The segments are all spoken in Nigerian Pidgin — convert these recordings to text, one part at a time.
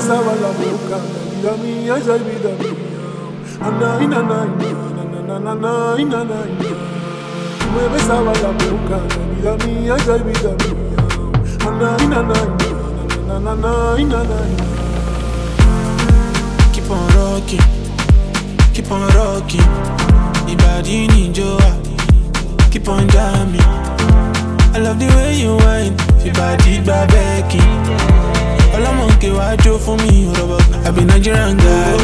besaba la boca, vida mía, ya vida mía. Ana, ina, na, ina. Tú me besabas la boca, vida mía, ya vida mía. Ana, ina. Keep on rocking. Ibadi ninjoa, keep on jamming. I love the way you whine, Ibadi babeki. All I'm on kewajo for me, I be Nigerian girl.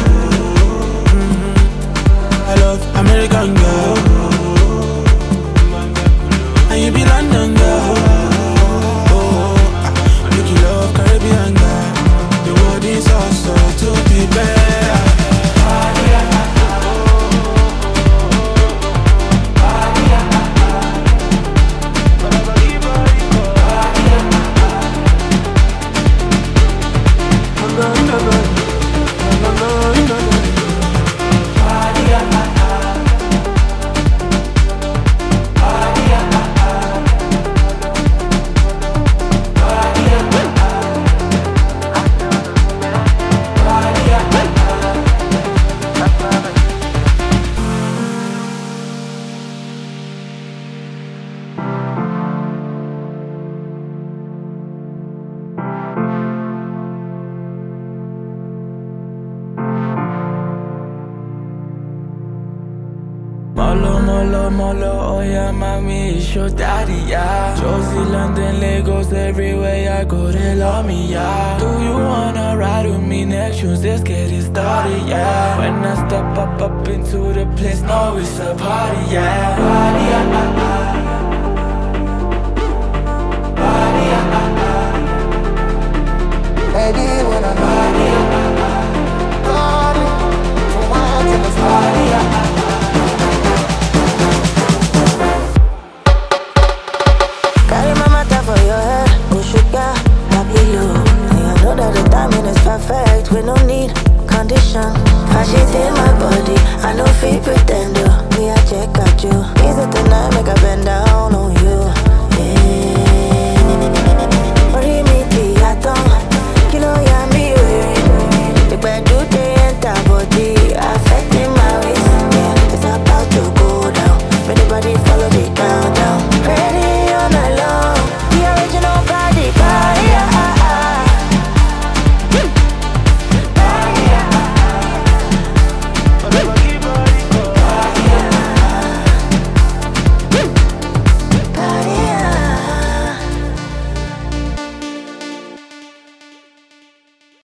I love American girl, and you be London girl. Make you love Caribbean girl. The world is also to be better. Molo, oh yeah, mommy, it's your daddy, yeah. Josie, London, Lagos, everywhere I go, they love me, yeah. Do you wanna ride with me next Tuesday? Let's get it started, yeah. When I step up into the place, no, it's a party, yeah. Party, Baby, when I'm party, from my to the party, perfect, we no need condition. Fashion in my body, I no fit pretend. Me I check at you.